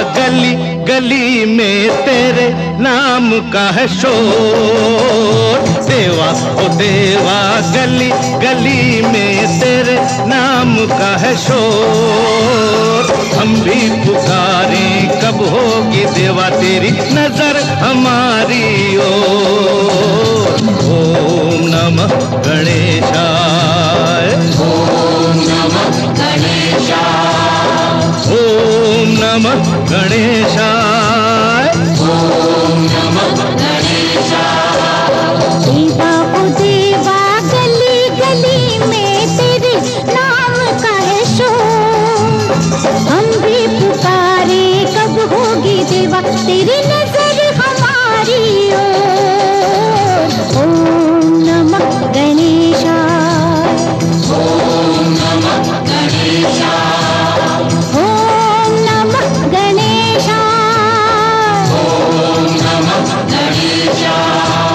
गली गली में तेरे नाम का है शोर। देवा ओ देवा गली गली में तेरे नाम का है शोर। हम भी पुकारें कब होगी देवा तेरी नजर हमारी ओर। ओम नमः गणेशाय, ओम नमः गणेशाय, ओम नमः गणेशाय, ओम नमः गणेशाय। देवा ओ देवा गली गली में तेरे नाम का है शोर। हम भी पुकारे कब होगी देवा तेरी नजर हमारी ओर। ओम नमः गणेशाय, ओम नमः गणेशाय, ओम नमः गणेशाय, ओम नमः गणेशाय।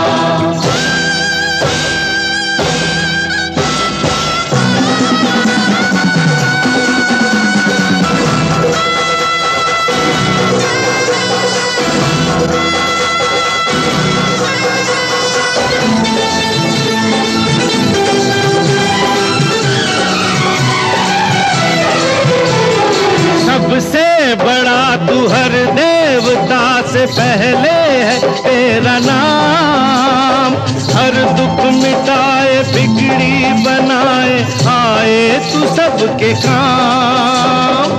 सबसे बड़ा तू हर देवता से पहले है तेरा नाम। हर दुख मिटाए बिगड़ी बनाए आए तू सबके काम।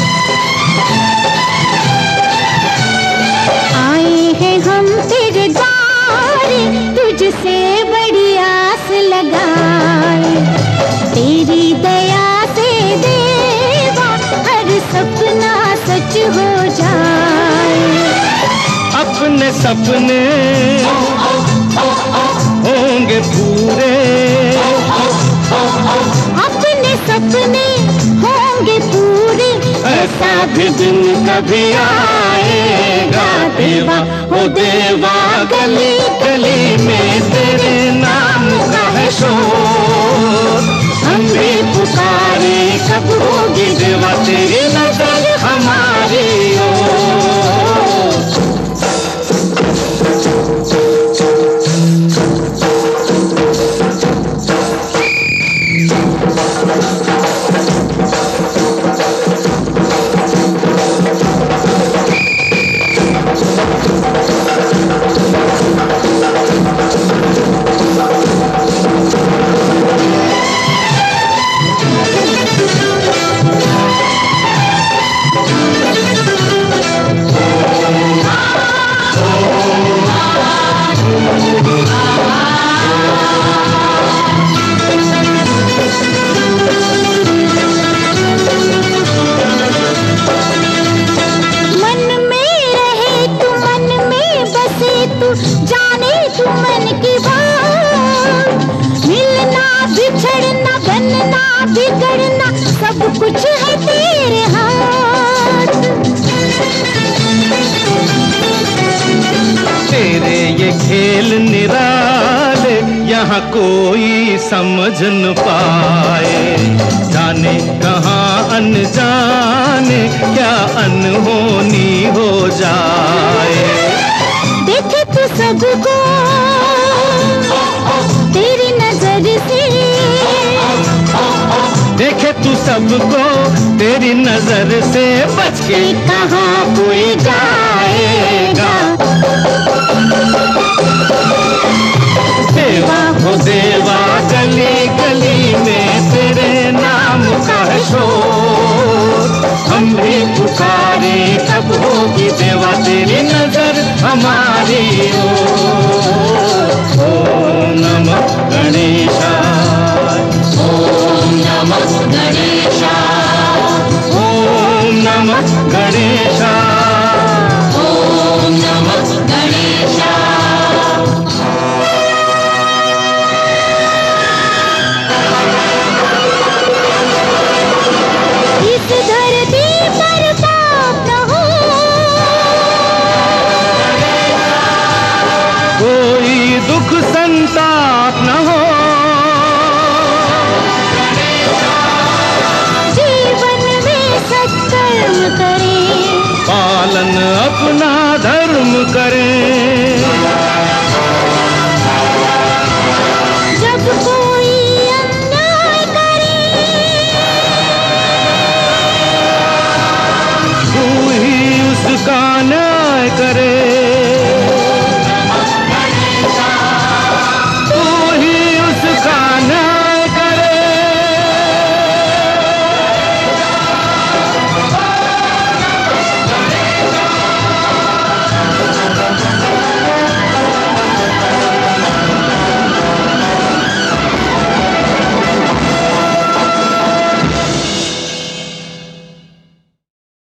आए हैं हम तेरे द्वार तुझसे बड़ी आस लगाए। तेरी दया से देवा हर सपना सच हो जाए। अपने सपने होंगे पूरे, अपने सपने होंगे पूरे। ऐसा भी दिन कभी आएगा देवा ओ देवा गली गली में तेरे नाम का है शोर। हम भी पुकारे कब होगी देवा तेरी नजर हमारी ओर। जाने तू मन की बात। मिलना बिछड़ना बनना बिगड़ना सब कुछ है तेरे हाथ। तेरे ये खेल निराले यहाँ कोई समझ न पाए। जाने कहाँ अनजाने क्या अनहोनी हो जाए। देखे तू सबको तेरी नजर से, देखे तू सबको तेरी नजर से बच के कहाँ कोई जाएगा। देवा हो देवा गली गली में तेरे नाम का है शोर। हम भी पुकारे कब होगी देवा तेरी नजर हमारी ओर। ओम नमः गणेशाय, ओम नमः गणेशाय, ओम नमः गणेशाय, ओम नमः गणेशाय। इस धरती पर पाप न हो, अपना धर्म करें।